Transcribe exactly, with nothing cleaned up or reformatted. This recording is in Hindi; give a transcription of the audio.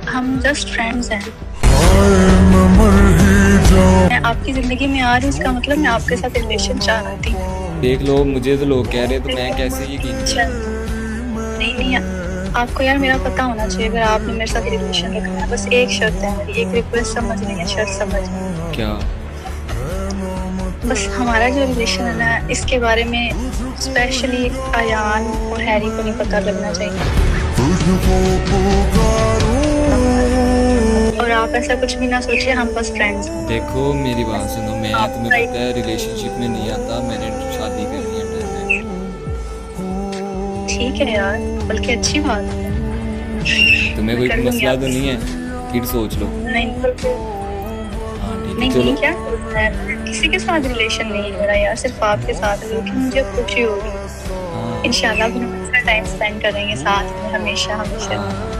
हम जस्ट फ्रेंड्स हैं। मैं आपकी जिंदगी में आ रही हूँ, इसका मतलब मैं आपके साथ रिलेशन चाहती हूँ। देख लो, मुझे तो लोग कह रहे हैं, तो मैं कैसे यकीन करूं? नहीं नहीं, आपको यार मेरा पता होना चाहिए अगर आपने मेरे साथ रिलेशन रखना है। बस एक शर्त है मेरी, एक रिक्वेस्ट समझ नहीं है, शर्त समझ नहीं। क्या? बस हमारा जो रिलेशन है ना, इसके बारे में स्पेशली अयान और हैरी को नहीं पता लगना चाहिए। और आप ऐसा कुछ भी ना सोचिए, हम बस फ्रेंड्स हैं। देखो मेरी बात सुनो, मैं तुम्हें पता है रिलेशनशिप में नहीं आता, मैंने शादी करनी है पहले। ठीक है यार, बल्कि अच्छी बात है। तुम्हें कोई मसला तो नहीं है? फिर सोच लो। नहीं हाँ ठीक है, नहीं चलो। नहीं, क्या किसी के साथ रिलेशन नहीं है मेरा यार, सिर्फ आपके साथ है, लेकिन मुझे खुशी होगी। हाँ इंशाल्लाह हम टाइम स्पेंड करेंगे साथ में, हमेशा हमेशा। हाँ